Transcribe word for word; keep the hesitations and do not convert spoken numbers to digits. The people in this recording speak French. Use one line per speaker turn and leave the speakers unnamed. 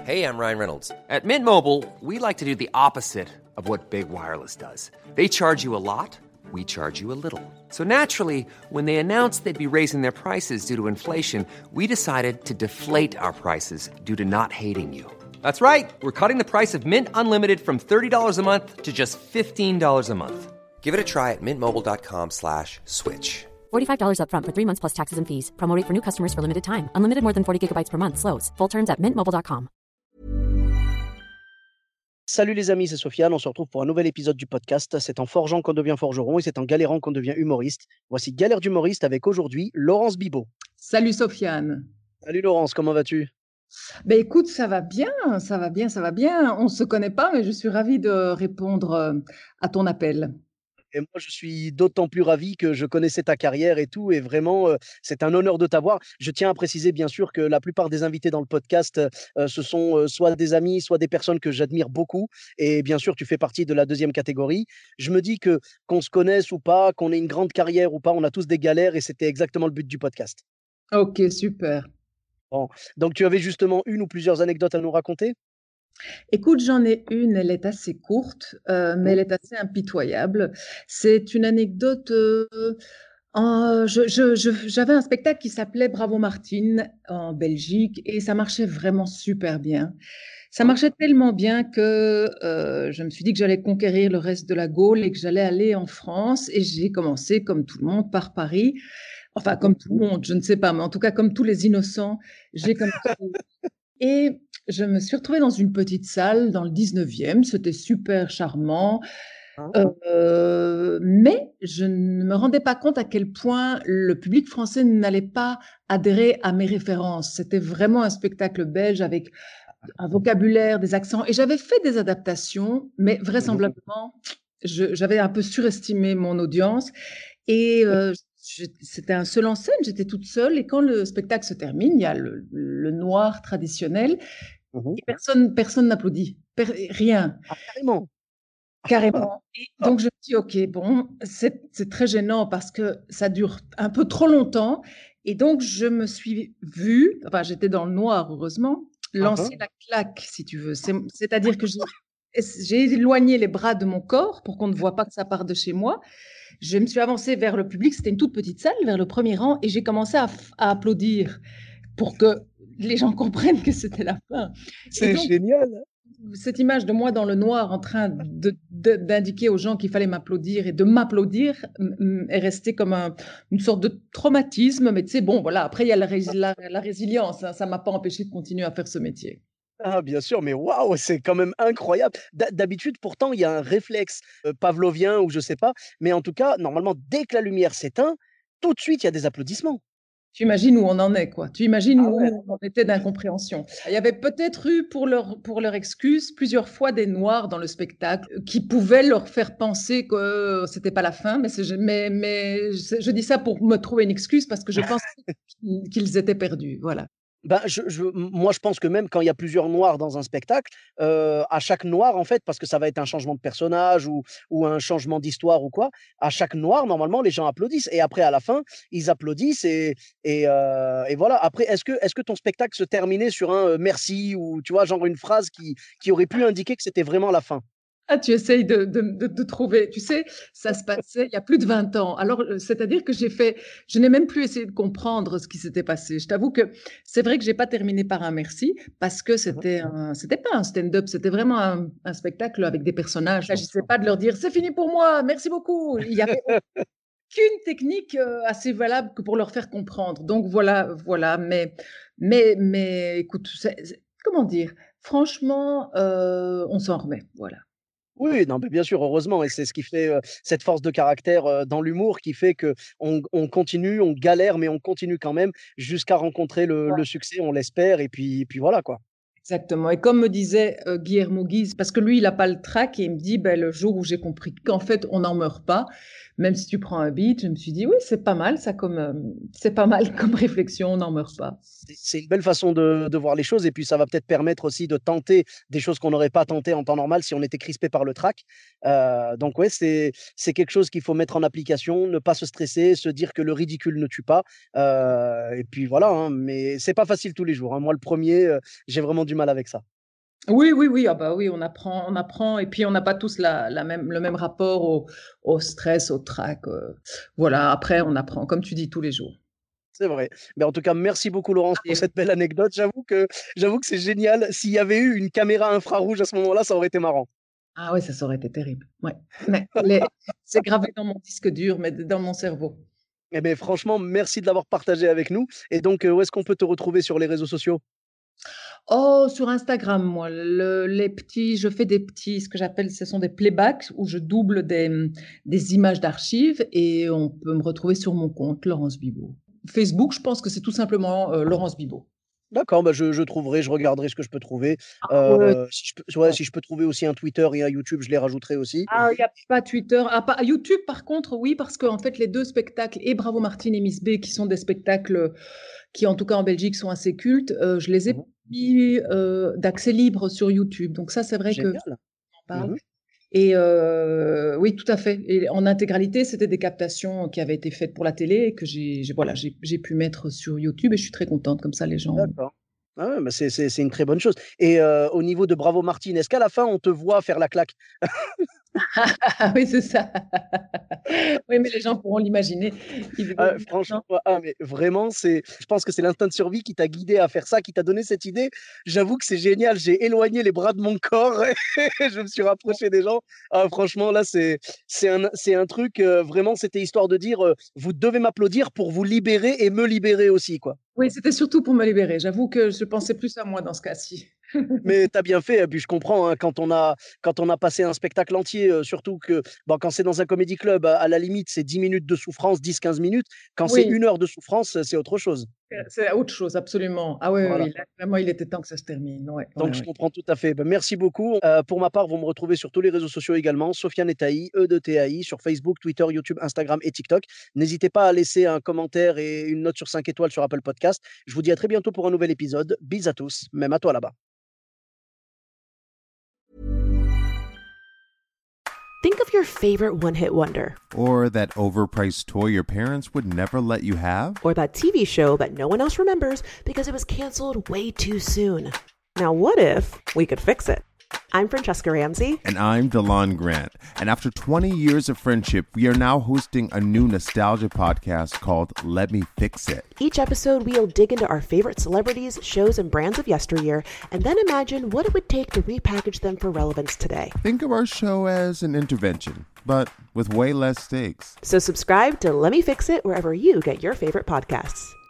Hey, I'm Ryan Reynolds. At Mint Mobile, we like to do the opposite of what Big Wireless does. They charge you a lot, we charge you a little. So naturally, when they announced they'd be raising their prices due to inflation, we decided to deflate our prices due to not hating you. That's right. We're cutting the price of Mint Unlimited from thirty dollars a month to just fifteen dollars a month. Give it a try at mintmobile.com slash switch.
forty-five dollars up front for three months plus taxes and fees. Promo rate for new customers for limited time. Unlimited more than forty gigabytes per month. Slows full terms at mint mobile dot com.
Salut les amis, c'est Sofiane. On se retrouve pour un nouvel épisode du podcast. C'est en forgeant qu'on devient forgeron et c'est en galérant qu'on devient humoriste. Voici Galère d'humoriste avec aujourd'hui Laurence Bibot.
Salut Sofiane.
Salut Laurence, comment vas-tu?
Ben écoute, ça va bien, ça va bien, ça va bien. On ne se connaît pas, mais je suis ravie de répondre euh, à ton appel.
Et moi, je suis d'autant plus ravi que je connaissais ta carrière et tout. Et vraiment, euh, c'est un honneur de t'avoir. Je tiens à préciser, bien sûr, que la plupart des invités dans le podcast, euh, ce sont euh, soit des amis, soit des personnes que j'admire beaucoup. Et bien sûr, tu fais partie de la deuxième catégorie. Je me dis que qu'on se connaisse ou pas, qu'on ait une grande carrière ou pas, on a tous des galères et c'était exactement le but du podcast.
Ok, super.
Bon. Donc, tu avais justement une ou plusieurs anecdotes à nous raconter?
Écoute, j'en ai une, elle est assez courte, euh, mais elle est assez impitoyable. C'est une anecdote. euh, en- je- je- je- j'avais un spectacle qui s'appelait Bravo Martine en Belgique et ça marchait vraiment super bien. Ça marchait tellement bien que euh, je me suis dit que j'allais conquérir le reste de la Gaule et que j'allais aller en France. Et j'ai commencé, comme tout le monde, par Paris. Enfin, comme tout le monde, je ne sais pas, mais en tout cas, comme tous les innocents, j'ai commencé. Et je me suis retrouvée dans une petite salle dans le dix-neuvième. C'était super charmant. Euh, mais je ne me rendais pas compte à quel point le public français n'allait pas adhérer à mes références. C'était vraiment un spectacle belge avec un vocabulaire, des accents. Et j'avais fait des adaptations, mais vraisemblablement, je- j'avais un peu surestimé mon audience. Et euh, je- c'était un seul en scène, j'étais toute seule. Et quand le spectacle se termine, il y a le, le noir traditionnel.
Mhm.
Et personne, personne n'applaudit. Per- rien.
Ah, carrément.
Carrément. Et donc, je me dis, OK, bon, c'est c'est très gênant parce que ça dure un peu trop longtemps. Et donc, je me suis vue, enfin, j'étais dans le noir, heureusement, lancer
Mhm.
la claque, si tu veux. C'est- C'est-à-dire que j'ai j'ai éloigné les bras de mon corps pour qu'on ne voit pas que ça part de chez moi. Je me suis avancée vers le public, c'était une toute petite salle, vers le premier rang, et j'ai commencé à, f- à applaudir pour que les gens comprennent que c'était la fin. Et
C'est
donc,
génial.
cette image de moi dans le noir en train de- de- d'indiquer aux gens qu'il fallait m'applaudir et de m'applaudir m- m- est restée comme un- une sorte de traumatisme. Mais tu sais, bon, voilà, après, il y a la, rés- la- la résilience, hein, ça ne m'a pas empêché de continuer à faire ce métier.
Ah, bien sûr, mais waouh, c'est quand même incroyable. D'ha- D'habitude, pourtant, il y a un réflexe euh, pavlovien ou je sais pas, mais en tout cas, normalement, dès que la lumière s'éteint, tout de suite, il y a des applaudissements.
Tu imagines où on en est, quoi. Tu imagines
Ah
où
ouais.
on était d'incompréhension. Il y avait peut-être eu, pour leur, pour leur excuse, plusieurs fois des noirs dans le spectacle euh, qui pouvaient leur faire penser que euh, c'était pas la fin, mais, c'est- mais, mais je je dis ça pour me trouver une excuse parce que je pense qu'ils étaient perdus. Voilà.
Ben, je, je- m- moi, je pense que même quand il y a plusieurs noirs dans un spectacle, euh, à chaque noir, en fait, parce que ça va être un changement de personnage ou, ou un changement d'histoire ou quoi, à chaque noir, normalement, les gens applaudissent. Et après, à la fin, ils applaudissent et, et, euh, et voilà. Après, est-ce que, est-ce que ton spectacle se terminait sur un euh, merci ou, tu vois, genre une phrase qui, qui aurait pu indiquer que c'était vraiment la fin?
Ah, tu essayes de, de, de, de trouver. Tu sais, ça se passait il y a plus de vingt ans. Alors, euh, c'est-à-dire que j'ai fait, je n'ai même plus essayé de comprendre ce qui s'était passé. Je t'avoue que c'est vrai que j'ai pas terminé par un merci parce que c'était un, c'était pas un stand-up, c'était vraiment un, un spectacle avec des personnages. Il ne s'agissait pas de leur dire c'est fini pour moi, merci beaucoup. Il y avait aucune technique euh, assez valable que pour leur faire comprendre. Donc voilà, voilà. Mais, mais, mais écoute, c'est- c'est- comment dire? Franchement, euh, on s'en remet. Voilà.
Oui, non, mais bien sûr, heureusement, et c'est ce qui fait euh, cette force de caractère euh, dans l'humour qui fait que on, on continue, on galère, mais on continue quand même jusqu'à rencontrer le, le succès, on l'espère, et puis, puis voilà quoi.
Exactement. Et comme me disait euh, Guillermo Guise, parce que lui, il n'a pas le trac, et il me dit, ben, le jour où j'ai compris qu'en fait, on n'en meurt pas, même si tu prends un beat, je me suis dit, oui, c'est pas mal, ça comme, euh, c'est pas mal comme réflexion, on n'en meurt pas.
C'est c'est une belle façon de, de voir les choses, et puis ça va peut-être permettre aussi de tenter des choses qu'on n'aurait pas tentées en temps normal si on était crispé par le trac. Euh, donc ouais, c'est c'est quelque chose qu'il faut mettre en application, ne pas se stresser, se dire que le ridicule ne tue pas. Euh, et puis voilà, hein, mais c'est pas facile tous les jours, hein. Moi, le premier, euh, j'ai vraiment du du mal avec ça.
Oui, oui, oui, ah bah oui, on apprend, on apprend, et puis on n'a pas tous la, la même, le même rapport au, au stress, au trac. euh, voilà, après, on apprend, comme tu dis, tous les jours.
C'est vrai. Mais en tout cas, merci beaucoup Laurence pour
Et-
cette belle anecdote. J'avoue que j'avoue que c'est génial. S'il y avait eu une caméra infrarouge à ce moment-là, ça aurait été marrant.
Ah oui, ça, ça aurait été terrible. Ouais. Mais les- c'est gravé dans mon disque dur, mais dans mon cerveau.
Eh bien, franchement, merci de l'avoir partagé avec nous. Et donc, euh, où est-ce qu'on peut te retrouver sur les réseaux sociaux?
Oh, sur Instagram, moi, le- les petits, je fais des petits, ce que j'appelle, ce sont des playbacks où je double des, des images d'archives, et on peut me retrouver sur mon compte, Laurence Bibot. Facebook, je pense que c'est tout simplement euh, Laurence Bibot.
D'accord, bah je, je trouverai, je regarderai ce que je peux trouver.
Ah ouais.
Euh, si je peux, ouais, si je peux trouver aussi un Twitter et un YouTube, je les rajouterai aussi.
Ah, il n'y a pas Twitter. Ah, pas, YouTube, par contre, oui, parce qu'en fait, les deux spectacles, et Bravo Martine et Miss B, qui sont des spectacles qui, en tout cas en Belgique, sont assez cultes, euh, je les ai
Mhm.
mis euh, d'accès libre sur YouTube. Donc ça, c'est vrai que
Génial.
j'en parle.
Mhm.
Et euh, oui, tout à fait. Et en intégralité, c'était des captations qui avaient été faites pour la télé et que j'ai, j'ai- voilà, j'ai, j'ai pu mettre sur YouTube, et je suis très contente. Comme ça, les gens.
D'accord. Ah ouais, bah c'est c'est- c'est une très bonne chose. Et euh, au niveau de Bravo Martine, est-ce qu'à la fin, on te voit faire la claque?
Ah oui, c'est ça. Oui, mais les gens pourront l'imaginer. Ils
Ah,
verront
franchement,
maintenant.
ah, mais vraiment, c'est, je pense que c'est l'instinct de survie qui t'a guidé à faire ça, qui t'a donné cette idée. J'avoue que c'est génial. J'ai éloigné les bras de mon corps et je me suis rapproché des gens. Ah, franchement, là, c'est, c'est un, c'est un truc, euh, vraiment, c'était histoire de dire, euh, vous devez m'applaudir pour vous libérer et me libérer aussi, quoi.
Oui, c'était surtout pour me libérer. J'avoue que je pensais plus à moi dans ce cas-ci.
Mais t'as bien fait, et puis je comprends, hein, quand on a, quand on a passé un spectacle entier, euh, surtout que bon, quand c'est dans un comédie club, à, à la limite, c'est dix minutes de souffrance, dix quinze minutes. Quand c'est
Oui,
une heure de souffrance, c'est autre chose.
c'est autre chose, absolument. Ah oui, oui,
Voilà.
oui, là, vraiment, il était temps que ça se termine. Ouais, ouais,
Donc, je
ouais.
comprends tout à fait. Ben, merci beaucoup. Euh, pour ma part, vous me retrouvez sur tous les réseaux sociaux également. Sofiane et Taï, E de T A I, sur Facebook, Twitter, YouTube, Instagram et TikTok. N'hésitez pas à laisser un commentaire et une note sur cinq étoiles sur Apple Podcast. Je vous dis à très bientôt pour un nouvel épisode. Bis à tous, même à toi là-bas.
Think of your favorite one-hit wonder,
Or that overpriced toy your parents would never let you have?
or that T V show that no one else remembers because it was canceled way too soon. Now, what if we could fix it? I'm Francesca Ramsey.
And I'm DeLon Grant. And after twenty years of friendship, we are now hosting a new nostalgia podcast called Let Me Fix It.
Each episode, we'll dig into our favorite celebrities, shows, and brands of yesteryear, and then imagine what it would take to repackage them for relevance today.
Think of our show as an intervention, but with way less stakes.
So subscribe to Let Me Fix It wherever you get your favorite podcasts.